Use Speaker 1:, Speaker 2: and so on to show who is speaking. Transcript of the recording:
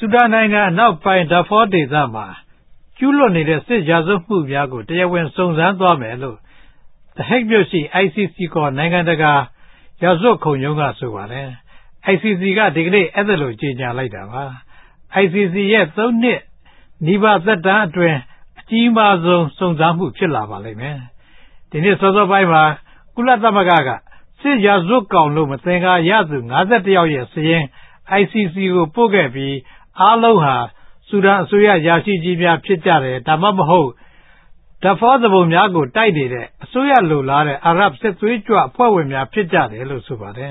Speaker 1: ူဒန်နိုင်ငံအနောက်ပိုင်းဒါဖောဒေသမှာကျူးလွန်နေတဲ့စစ်ရာဇဝတ်မှုများကိုတရားဝင်စုံစမ်းသွားမယ်လို့ The Hague မြို့ရှိ ICC ခေါ်နိုင်ငံတကာရာဇဝတ်ခုံရုံးကဆိုပါတယ်။ ICC ကဒီကနေ့အဲ့ဒါလိုကြေညာလိုက်တာပါ။ ICC ရဲ့3 နှစ်နီးပါးသက်တမ်းအတွင်းအကြီးမားဆုံးစုံစမ်းမှုဖြစ်လာပါလိမ့်မယ်။ဒီနေ့စောစောပိုင်းမှာကုလသမဂ္ဂကစစ်ရာဇဝတ်ကောင်လို့မသင်္ကာရသူ51ယောက်ရဲ့စာရင်း ICC ကိုပို့ခဲ့ပြီးအားလုံးဟာဆူဒန်အစိုးရရာရှိကြီးများဖြစ်ကြတယ်ဒါမှမဟုတ်ဒါဖောသူပုန်များကိုတိုက်နေတဲ့အစိုးရလိုလားတဲ့အာရပ်စစ်သွေးကြွအဖွဲ့ဝင်များဖြစ်ကြတယ်လို့ဆိုပါတယ်